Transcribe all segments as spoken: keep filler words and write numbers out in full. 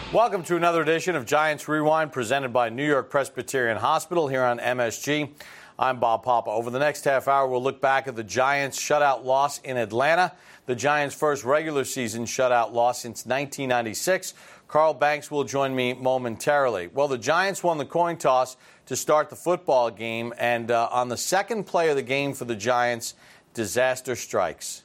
Welcome to another edition of Giants Rewind, presented by New York Presbyterian Hospital here on M S G. I'm Bob Papa. Over the next half hour, we'll look back at the Giants' shutout loss in Atlanta, the Giants' first regular season shutout loss since nineteen ninety-six. Carl Banks will join me momentarily. Well, the Giants won the coin toss to start the football game, and uh, on the second play of the game for the Giants, disaster strikes.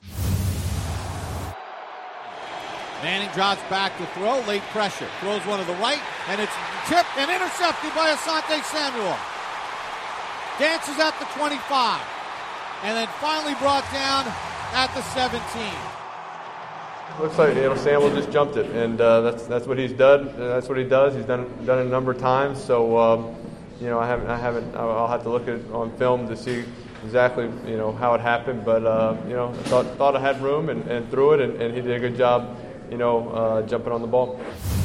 Manning drops back to throw, late pressure. Throws one to the right, and it's tipped and intercepted by Asante Samuel. Dances at the twenty-five, and then finally brought down at the seventeen. Looks like, you know, Samuel just jumped it, and uh, that's that's what he's done. That's what he does. He's done done it a number of times. So, um, you know, I haven't I haven't. I'll have to look at it on film to see exactly, you know, how it happened. But uh, you know, I thought thought I had room and, and threw it, and, and he did a good job, you know, uh, jumping on the ball.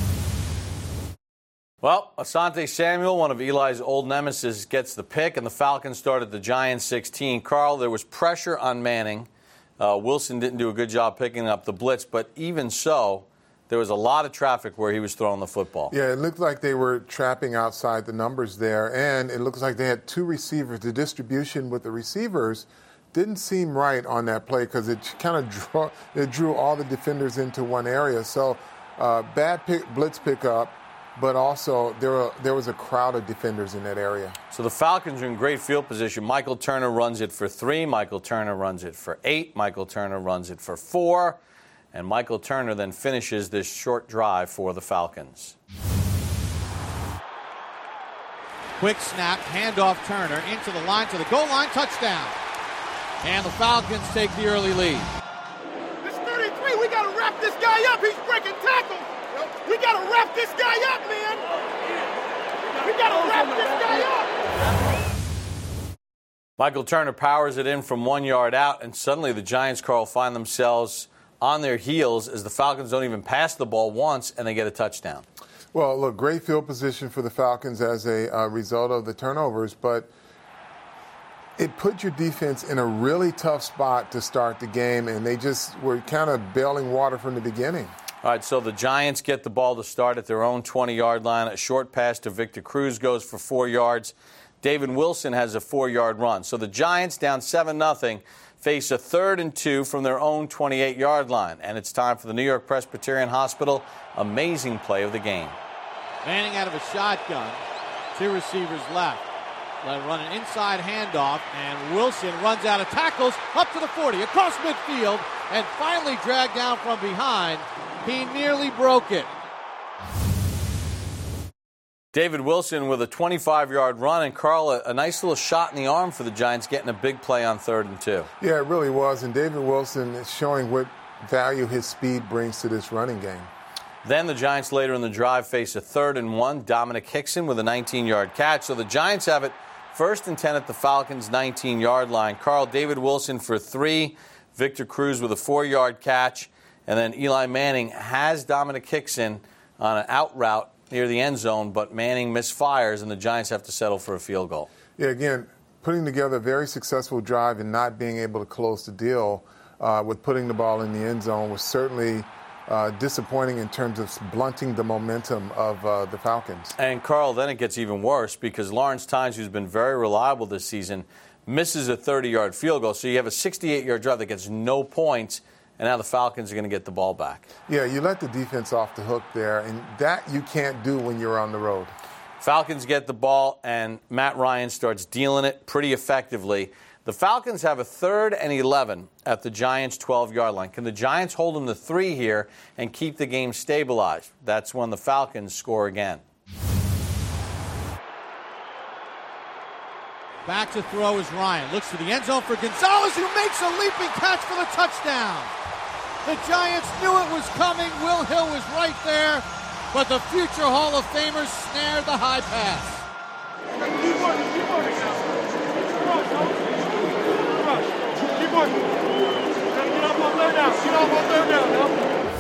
Well, Asante Samuel, one of Eli's old nemesis, gets the pick, and the Falcons started the Giants sixteen. Carl, there was pressure on Manning. Uh, Wilson didn't do a good job picking up the blitz, but even so, there was a lot of traffic where he was throwing the football. Yeah, it looked like they were trapping outside the numbers there, and it looks like they had two receivers. The distribution with the receivers didn't seem right on that play because it kind of drew, it drew all the defenders into one area. So uh, bad pick, blitz pickup, but also there were, there was a crowd of defenders in that area. So the Falcons are in great field position. Michael Turner runs it for three. Michael Turner runs it for eight. Michael Turner runs it for four. And Michael Turner then finishes this short drive for the Falcons. Quick snap, handoff Turner into the line, to the goal line, touchdown. And the Falcons take the early lead. This thirty-three, we got to wrap this guy up. He's breaking tackles. We got to wrap this guy up, man. We got to wrap this guy up. Michael Turner powers it in from one yard out, and suddenly the Giants, Carl, find themselves on their heels as the Falcons don't even pass the ball once, and they get a touchdown. Well, look, great field position for the Falcons as a uh, result of the turnovers, but it put your defense in a really tough spot to start the game, and they just were kind of bailing water from the beginning. All right, so the Giants get the ball to start at their own twenty-yard line. A short pass to Victor Cruz goes for four yards. David Wilson has a four-yard run. So the Giants, down seven nothing, face a third and two from their own twenty-eight-yard line. And it's time for the New York Presbyterian Hospital amazing play of the game. Manning out of a shotgun. Two receivers left. Let run an inside handoff, and Wilson runs out of tackles up to the forty, across midfield, and finally dragged down from behind. He nearly broke it. David Wilson with a twenty-five-yard run, and Carl, a, a nice little shot in the arm for the Giants, getting a big play on third and two. Yeah, it really was, and David Wilson is showing what value his speed brings to this running game. Then the Giants later in the drive face a third and one. Dominic Hickson with a nineteen-yard catch. So the Giants have it first and ten at the Falcons' nineteen-yard line. Carl, David Wilson for three. Victor Cruz with a four-yard catch. And then Eli Manning has Dominic Hickson on an out route near the end zone, but Manning misfires, and the Giants have to settle for a field goal. Yeah, again, putting together a very successful drive and not being able to close the deal uh, with putting the ball in the end zone was certainly uh, disappointing in terms of blunting the momentum of uh, the Falcons. And, Carl, then it gets even worse because Lawrence Tynes, who's been very reliable this season, misses a thirty-yard field goal. So you have a sixty-eight-yard drive that gets no points, and now the Falcons are going to get the ball back. Yeah, you let the defense off the hook there, and that you can't do when you're on the road. Falcons get the ball, and Matt Ryan starts dealing it pretty effectively. The Falcons have a third and eleven at the Giants' twelve-yard line. Can the Giants hold them to three here and keep the game stabilized? That's when the Falcons score again. Back to throw is Ryan. Looks to the end zone for Gonzalez, who makes a leaping catch for the touchdown. The Giants knew it was coming. Will Hill was right there, but the future Hall of Famers snared the high pass. Keep working, keep working now. Come on, Joe. Come on. Keep working. Gotta get up on there now. Get up on there now, now.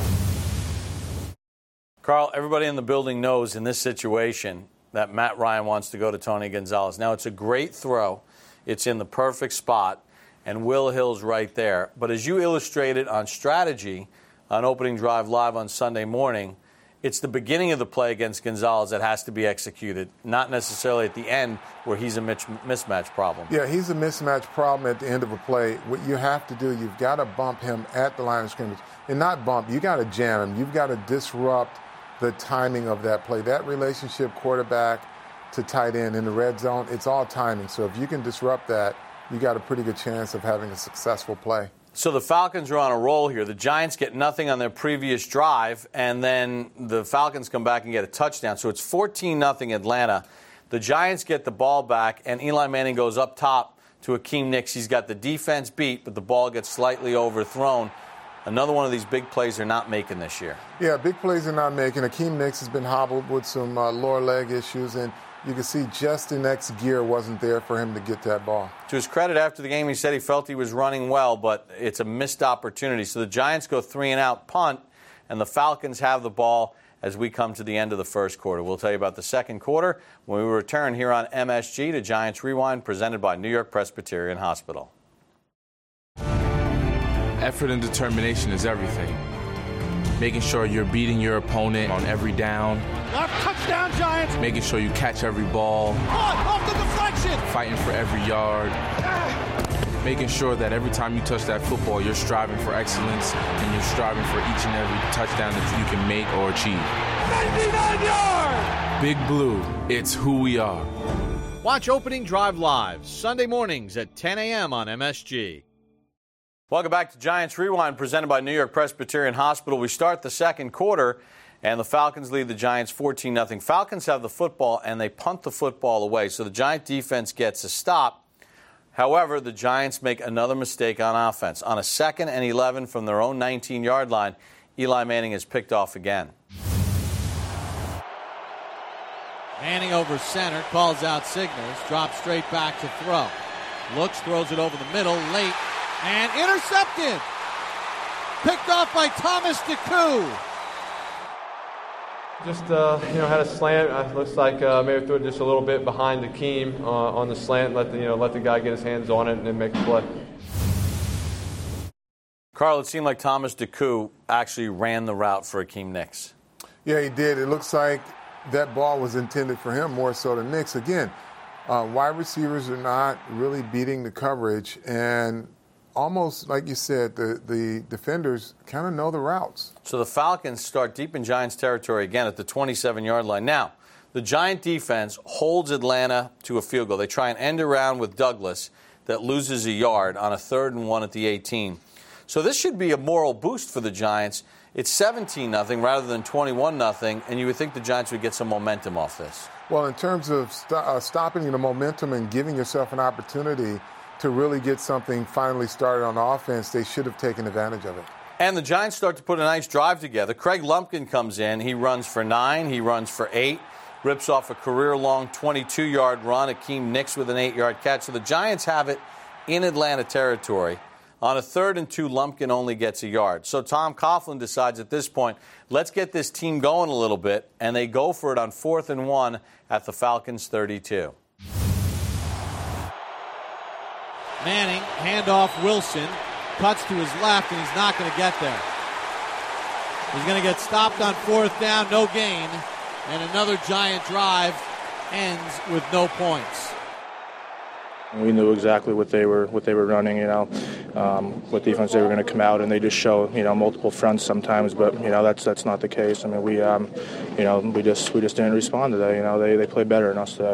Carl, everybody in the building knows in this situation that Matt Ryan wants to go to Tony Gonzalez. Now, it's a great throw. It's in the perfect spot, and Will Hill's right there. But as you illustrated on Strategy on Opening Drive Live on Sunday morning, It's the beginning of the play against Gonzalez that has to be executed, not necessarily at the end where he's a mismatch problem. Yeah, he's a mismatch problem at the end of a play. What you have to do, you've got to bump him at the line of scrimmage. And not bump, you got to jam him. You've got to disrupt the timing of that play. That relationship quarterback to tight end in the red zone, it's all timing. So if you can disrupt that, you got a pretty good chance of having a successful play. So the Falcons are on a roll here. The Giants get nothing on their previous drive, and then the Falcons come back and get a touchdown. So it's fourteen nothing Atlanta. The Giants get the ball back, and Eli Manning goes up top to Akeem Nicks. He's got the defense beat, but the ball gets slightly overthrown. Another one of these big plays they're not making this year. Yeah, big plays they're not making. Akeem Nicks has been hobbled with some uh, lower leg issues, and you can see just the next gear wasn't there for him to get that ball. To his credit, after the game, he said he felt he was running well, but it's a missed opportunity. So the Giants go three and out, punt, and the Falcons have the ball as we come to the end of the first quarter. We'll tell you about the second quarter when we return here on M S G to Giants Rewind, presented by New York Presbyterian Hospital. Effort and determination is everything. Making sure you're beating your opponent on every down. Left touchdown, Giants. Making sure you catch every ball. Caught off the deflection. Fighting for every yard. Making sure that every time you touch that football, you're striving for excellence and you're striving for each and every touchdown that you can make or achieve. ninety-nine yards. Big Blue, it's who we are. Watch Opening Drive live Sunday mornings at ten a.m. on M S G. Welcome back to Giants Rewind, presented by New York Presbyterian Hospital. We start the second quarter, and the Falcons lead the Giants fourteen nothing. Falcons have the football, and they punt the football away, so the Giant defense gets a stop. However, the Giants make another mistake on offense. On a second and eleven from their own nineteen-yard line, Eli Manning is picked off again. Manning over center, calls out signals, drops straight back to throw. Looks, throws it over the middle, late. And intercepted. Picked off by Thomas DeCoux. Just, uh, you know, had a slant. Uh, looks like uh, maybe threw it just a little bit behind Akeem uh, on the slant. Let the, you know, let the guy get his hands on it and then make the play. Carl, it seemed like Thomas DeCoux actually ran the route for Akeem Nicks. Yeah, he did. It looks like that ball was intended for him more so than Nicks. Again, uh, wide receivers are not really beating the coverage, and almost like you said, the, the defenders kind of know the routes. So the Falcons start deep in Giants territory again at the twenty-seven-yard line. Now, the Giant defense holds Atlanta to a field goal. They try and end around with Douglas that loses a yard on a third and one at the eighteen. So this should be a moral boost for the Giants. It's seventeen nothing rather than twenty-one nothing, and you would think the Giants would get some momentum off this. Well, in terms of st- uh, stopping the momentum and giving yourself an opportunity to really get something finally started on offense, they should have taken advantage of it. And the Giants start to put a nice drive together. Craig Lumpkin comes in. He runs for nine. He runs for eight. Rips off a career-long twenty-two-yard run. Akeem Nicks with an eight-yard catch. So the Giants have it in Atlanta territory. On a third and two, Lumpkin only gets a yard. So Tom Coughlin decides at this point, let's get this team going a little bit, and they go for it on fourth and one at the Falcons' thirty-two. Manning, handoff Wilson, cuts to his left, and he's not going to get there. He's going to get stopped on fourth down, no gain, and another Giant drive ends with no points. We knew exactly what they were what they were running, you know, um, what defense they were going to come out, and they just show, you know, multiple fronts sometimes. But you know, that's that's not the case. I mean, we, um, you know, we just we just didn't respond to that. You know, they they played better than us today.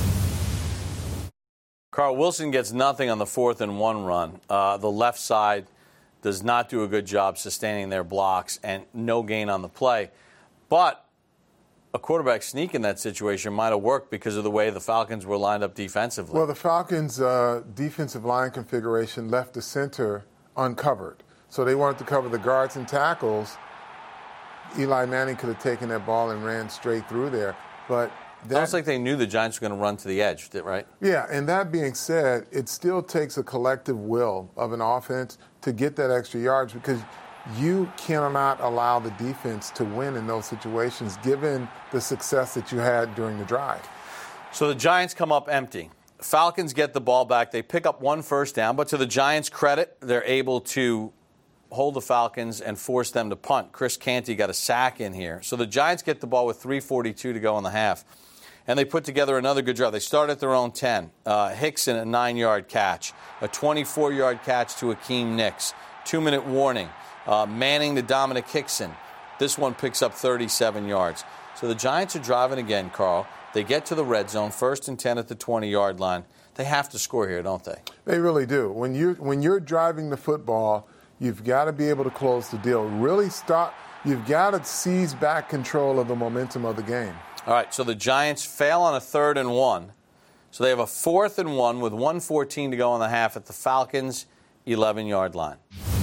Carl, Wilson gets nothing on the fourth and one run. Uh, the left side does not do a good job sustaining their blocks, and no gain on the play. But a quarterback sneak in that situation might have worked because of the way the Falcons were lined up defensively. Well, the Falcons' uh, defensive line configuration left the center uncovered. So they wanted to cover the guards and tackles. Eli Manning could have taken that ball and ran straight through there. But that, almost like they knew the Giants were going to run to the edge, right? Yeah, and that being said, it still takes a collective will of an offense to get that extra yards, because you cannot allow the defense to win in those situations given the success that you had during the drive. So the Giants come up empty. Falcons get the ball back. They pick up one first down, but to the Giants' credit, they're able to hold the Falcons and force them to punt. Chris Canty got a sack in here. So the Giants get the ball with three forty-two to go in the half. And they put together another good drive. They start at their own ten. Uh, Hickson, a nine-yard catch. A twenty-four-yard catch to Akeem Nicks. Two-minute warning. Uh, Manning to Dominic Hickson. This one picks up thirty-seven yards. So the Giants are driving again, Carl. They get to the red zone, first and ten at the twenty-yard line. They have to score here, don't they? They really do. When you're, when you're driving the football, you've got to be able to close the deal. Really stop. You've got to seize back control of the momentum of the game. All right, so the Giants fail on a third and one. So they have a fourth and one with one fourteen to go in the half at the Falcons' eleven-yard line.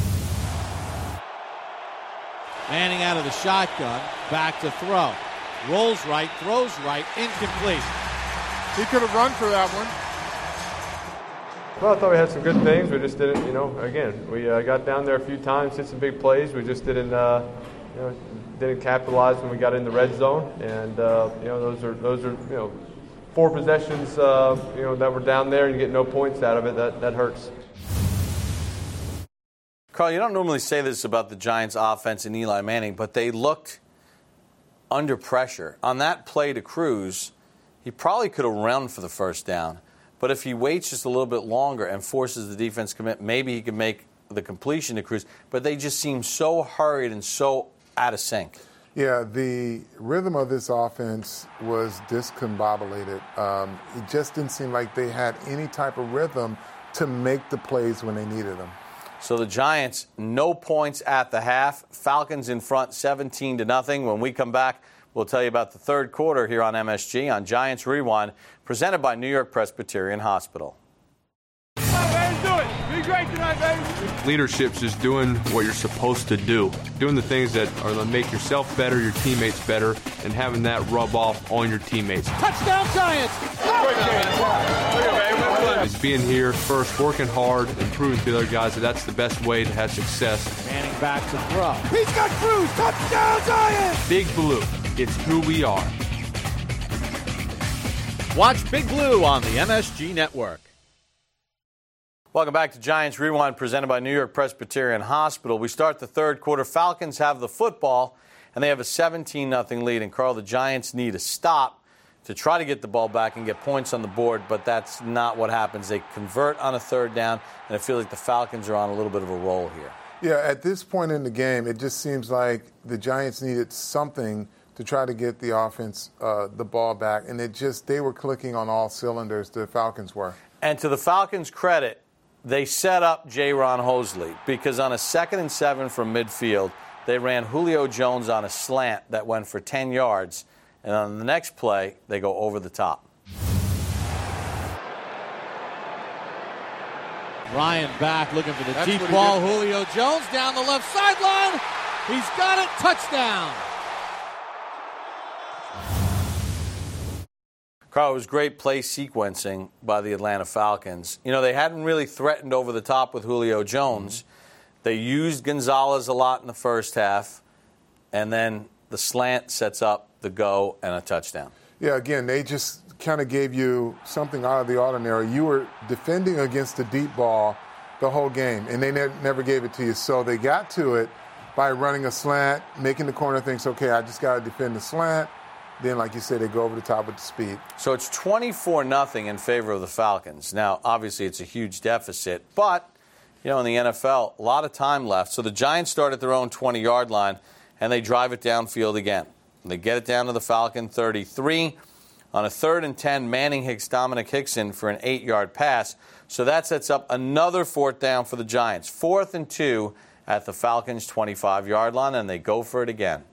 Manning out of the shotgun, back to throw. Rolls right, throws right, incomplete. He could have run for that one. Well, I thought we had some good things. We just didn't, you know, again, we uh, got down there a few times, hit some big plays. We just didn't, uh, you know, didn't capitalize when we got in the red zone. And, uh, you know, those are, those are, you know, four possessions, uh, you know, that were down there and you get no points out of it. That, that hurts. Carl, you don't normally say this about the Giants' offense and Eli Manning, but they looked under pressure. On that play to Cruz, he probably could have run for the first down. But if he waits just a little bit longer and forces the defense to commit, maybe he can make the completion to Cruz. But they just seem so hurried and so out of sync. Yeah, the rhythm of this offense was discombobulated. Um, it just didn't seem like they had any type of rhythm to make the plays when they needed them. So the Giants, no points at the half. Falcons in front, seventeen to nothing. When we come back, we'll tell you about the third quarter here on M S G on Giants Rewind, presented by New York Presbyterian Hospital. Leadership's just doing what you're supposed to do. Doing the things that are going to make yourself better, your teammates better, and having that rub off on your teammates. Touchdown Giants! It's being here first, working hard, and proving to the other guys that that's the best way to have success. Manning back to throw. He's got Cruz! Touchdown Giants! Big Blue. It's who we are. Watch Big Blue on the M S G Network. Welcome back to Giants Rewind, presented by New York Presbyterian Hospital. We start the third quarter. Falcons have the football, and they have a seventeen nothing lead. And, Carl, the Giants need a stop to try to get the ball back and get points on the board, but that's not what happens. They convert on a third down, and I feel like the Falcons are on a little bit of a roll here. Yeah, at this point in the game, it just seems like the Giants needed something to try to get the offense uh, the ball back, and it just they were clicking on all cylinders. The Falcons were. And to the Falcons' credit, they set up Jaron Hosley because on a second and seven from midfield, they ran Julio Jones on a slant that went for ten yards, and on the next play, they go over the top. Ryan back looking for the That's deep ball. Julio Jones down the left sideline. He's got it. Touchdown. Carl, it was great play sequencing by the Atlanta Falcons. You know, they hadn't really threatened over the top with Julio Jones. Mm-hmm. They used Gonzalez a lot in the first half, and then the slant sets up the go and a touchdown. Yeah, again, they just kind of gave you something out of the ordinary. You were defending against the deep ball the whole game, and they ne- never gave it to you. So they got to it by running a slant, making the corner thinks, okay, I just got to defend the slant. Then, like you said, they go over the top with the speed. So it's twenty-four nothing in favor of the Falcons. Now, obviously, it's a huge deficit, but, you know, in the N F L, a lot of time left. So the Giants start at their own twenty-yard line, and they drive it downfield again. And they get it down to the Falcon thirty-three. On a third and ten, Manning hits Dominic Hickson for an eight-yard pass. So that sets up another fourth down for the Giants. Fourth and two at the Falcons' twenty-five-yard line, and they go for it again.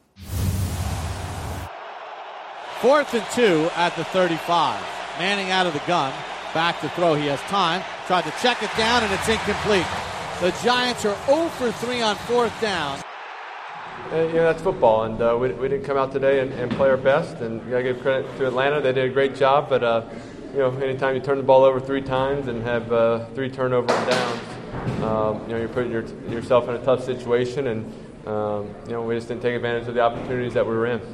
Fourth and two at the thirty-five. Manning out of the gun. Back to throw. He has time. Tried to check it down, and it's incomplete. The Giants are zero for three on fourth down. And, you know, that's football, and uh, we, we didn't come out today and, and play our best. And you got to give credit to Atlanta. They did a great job, but, uh, you know, anytime you turn the ball over three times and have uh, three turnover downs, um, you know, you're putting your, yourself in a tough situation, and, um, you know, we just didn't take advantage of the opportunities that we were in.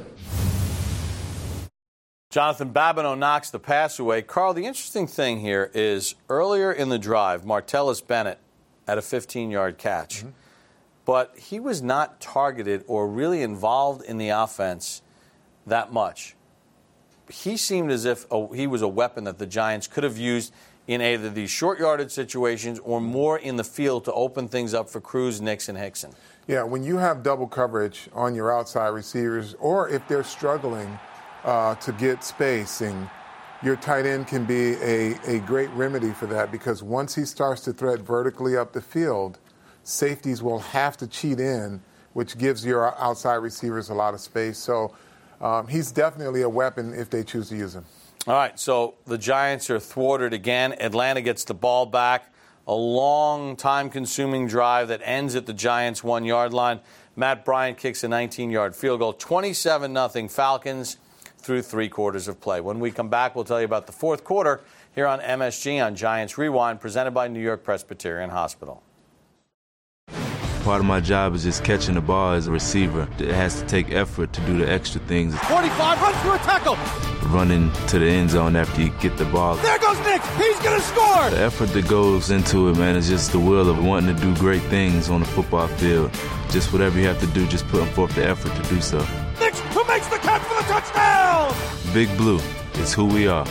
Jonathan Babineau knocks the pass away. Carl, the interesting thing here is earlier in the drive, Martellus Bennett had a fifteen-yard catch. Mm-hmm. but he was not targeted or really involved in the offense that much. He seemed as if a, he was a weapon that the Giants could have used in either these short yardage situations or more in the field to open things up for Cruz, Nix, and Hickson. Yeah, when you have double coverage on your outside receivers, or if they're struggling uh, to get spacing, your tight end can be a, a great remedy for that, because once he starts to thread vertically up the field, safeties will have to cheat in, which gives your outside receivers a lot of space. So um, he's definitely a weapon if they choose to use him. All right, so the Giants are thwarted again. Atlanta gets the ball back. A long, time-consuming drive that ends at the Giants' one-yard line. Matt Bryant kicks a nineteen-yard field goal. twenty-seven nothing Falcons through three quarters of play. When we come back, we'll tell you about the fourth quarter here on M S G on Giants Rewind, presented by New York Presbyterian Hospital. Part of my job is just catching the ball as a receiver. It has to take effort to do the extra things. forty-five, runs through a tackle. Running to the end zone after you get the ball. There goes Nick. He's going to score. The effort that goes into it, man, is just the will of wanting to do great things on the football field. Just whatever you have to do, just putting forth the effort to do so. Nick, who makes the catch for the touchdown? Big Blue is who we are.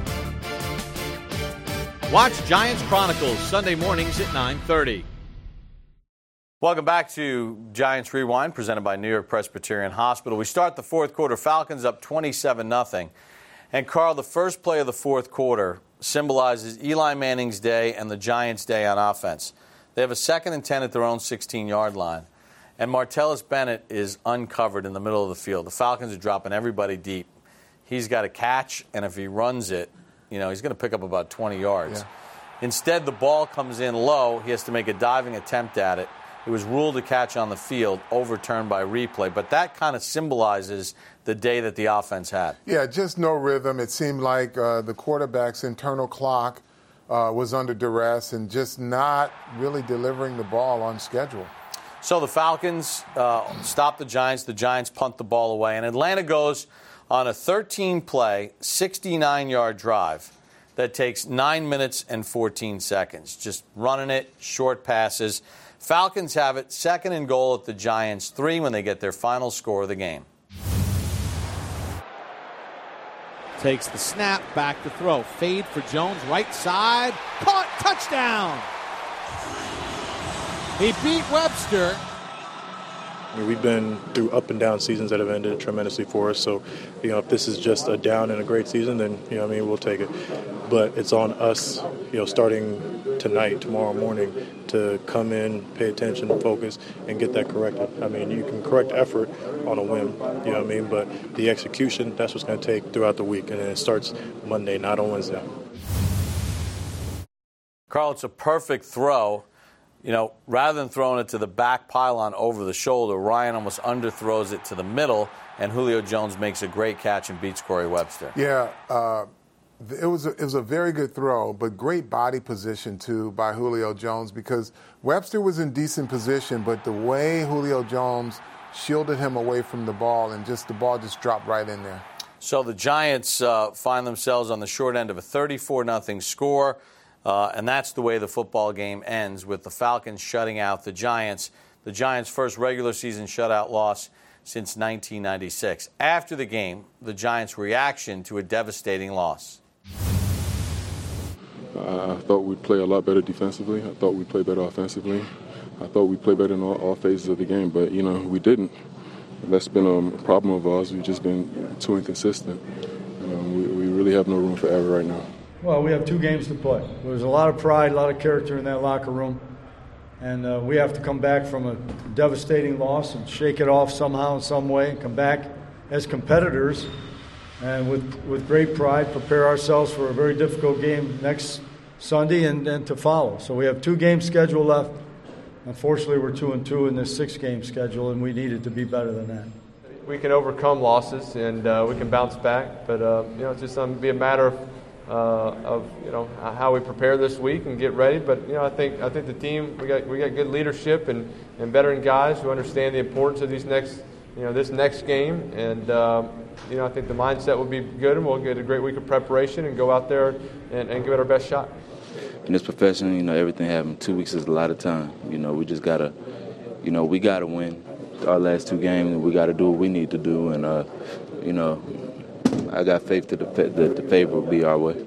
Watch Giants Chronicles Sunday mornings at nine thirty. Welcome back to Giants Rewind, presented by New York Presbyterian Hospital. We start the fourth quarter, Falcons up twenty-seven nothing. And, Carl, the first play of the fourth quarter symbolizes Eli Manning's day and the Giants' day on offense. They have a second and ten at their own sixteen-yard line. And Martellus Bennett is uncovered in the middle of the field. The Falcons are dropping everybody deep. He's got a catch, and if he runs it, you know, he's going to pick up about twenty yards. Yeah. Instead, the ball comes in low. He has to make a diving attempt at it. It was ruled a catch on the field, overturned by replay. But that kind of symbolizes the day that the offense had. Yeah, just no rhythm. It seemed like uh, the quarterback's internal clock uh, was under duress and just not really delivering the ball on schedule. So the Falcons uh, stop the Giants. The Giants punt the ball away. And Atlanta goes on a thirteen-play, sixty-nine-yard drive that takes nine minutes and fourteen seconds. Just running it, short passes. Falcons have it second and goal at the Giants' three when they get their final score of the game. Takes the snap, back to throw. Fade for Jones, right side. Caught, touchdown! He beat Webster. I mean, we've been through up and down seasons that have ended tremendously for us. So, you know, if this is just a down and a great season, then, you know, I mean, we'll take it. But it's on us, you know, starting tonight, tomorrow morning, to come in, pay attention, focus, and get that corrected. I mean, you can correct effort on a whim, you know what I mean? But the execution, that's what's going to take throughout the week. And then it starts Monday, not on Wednesday. Carl, it's a perfect throw. You know, rather than throwing it to the back pylon over the shoulder, Ryan almost underthrows it to the middle, and Julio Jones makes a great catch and beats Corey Webster. Yeah, uh, it was a, it was a very good throw, but great body position, too, by Julio Jones, because Webster was in decent position, but the way Julio Jones shielded him away from the ball, and just the ball just dropped right in there. So the Giants uh, find themselves on the short end of a thirty-four nothing score. Uh, and that's the way the football game ends, with the Falcons shutting out the Giants. The Giants' first regular season shutout loss since nineteen ninety-six. After the game, the Giants' reaction to a devastating loss. I thought we'd play a lot better defensively. I thought we'd play better offensively. I thought we'd play better in all, all phases of the game, but, you know, we didn't. And that's been a problem of ours. We've just been too inconsistent. You know, we, we really have no room for error right now. Well, we have two games to play. There's a lot of pride, a lot of character in that locker room. And uh, we have to come back from a devastating loss and shake it off somehow, in some way, and come back as competitors and with, with great pride prepare ourselves for a very difficult game next Sunday and, and to follow. So we have two games scheduled left. Unfortunately, we're two and two in this six-game schedule, and we needed to be better than that. We can overcome losses, and uh, we can bounce back. But, uh, you know, it's just going to be a matter of Uh, of you know how we prepare this week and get ready, but you know I think I think the team we got we got good leadership and, and veteran guys who understand the importance of these next you know this next game, and um, you know I think the mindset will be good, and we'll get a great week of preparation and go out there and, and give it our best shot. In this profession, you know everything happens. Two weeks is a lot of time. You know we just gotta you know, we got to win our last two games, and we got to do what we need to do. And, uh, you know, I got faith that the, that the favor will be our way.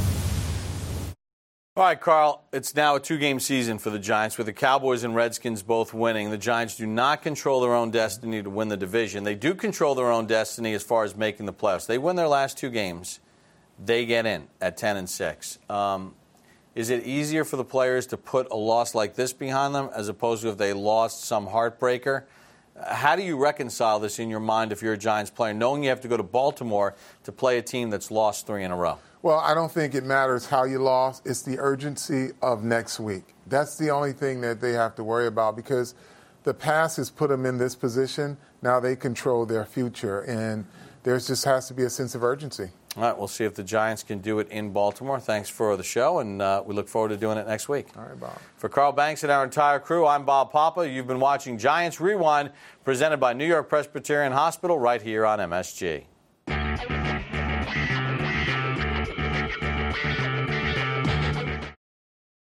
All right, Carl, it's now a two-game season for the Giants with the Cowboys and Redskins both winning. The Giants do not control their own destiny to win the division. They do control their own destiny as far as making the playoffs. They win their last two games. They get in at ten and six. Um, is it easier for the players to put a loss like this behind them as opposed to if they lost some heartbreaker? How do you reconcile this in your mind if you're a Giants player, knowing you have to go to Baltimore to play a team that's lost three in a row? Well, I don't think it matters how you lost. It's the urgency of next week. That's the only thing that they have to worry about because the past has put them in this position. Now they control their future, and there just has to be a sense of urgency. All right, we'll see if the Giants can do it in Baltimore. Thanks for the show, and uh, we look forward to doing it next week. All right, Bob. For Carl Banks and our entire crew, I'm Bob Papa. You've been watching Giants Rewind, presented by New York Presbyterian Hospital right here on M S G.